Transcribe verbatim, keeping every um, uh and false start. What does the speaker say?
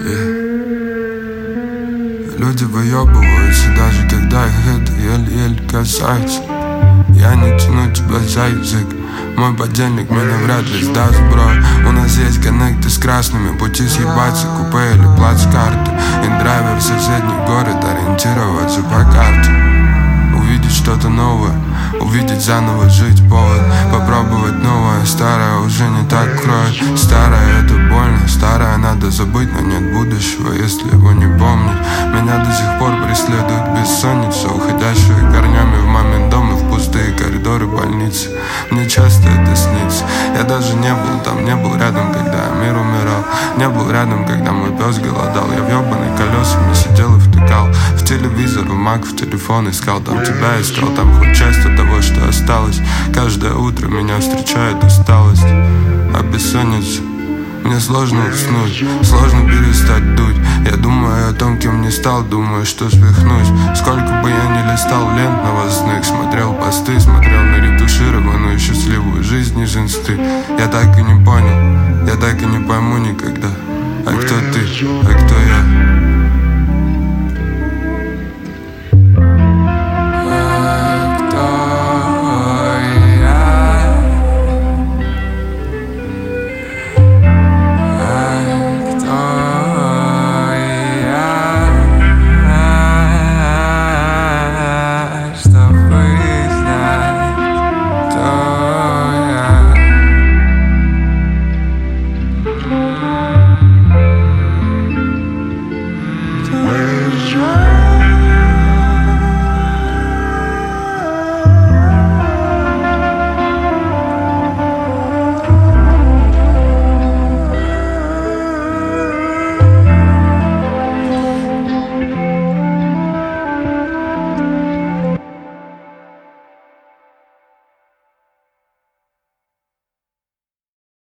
Люди выебываются, даже когда их это еле-еле касается. Я не тяну тебя за язык, мой подельник меня вряд ли сдаст, бро. У нас есть коннекты с красными, пути съебаться, купе или плацкарты. Индрайвер в соседний город, ориентироваться по карте. Увидеть что-то новое, увидеть заново жить повод. Попробовать новое, старое уже не так кроет. Старое это больно, старое надо забыть, но нет будущего, если его не помнить. Меня до сих пор преследует бессонница, уходящая корнями в мамин дом и в пустые коридоры больницы. Мне часто это снится. Я даже не был там, не был рядом, когда мир умирал. Не был рядом, когда мой пес голодал. Я в ёбаный колесами сидел и втыкал в телевизор, в мак, в телефон искал. Там тебя искал, там хоть часть от того, что осталось. Каждое утро меня встречает усталость, а бессонница. Мне сложно уснуть, сложно перестать дуть. Я думаю о том, кем не стал, думаю, что свихнусь. Сколько бы я ни листал лент новостных, смотрел посты, смотрел на ретушированную счастливую жизнь из инсты. Я так и не понял, я так и не пойму никогда, а кто ты, а кто я.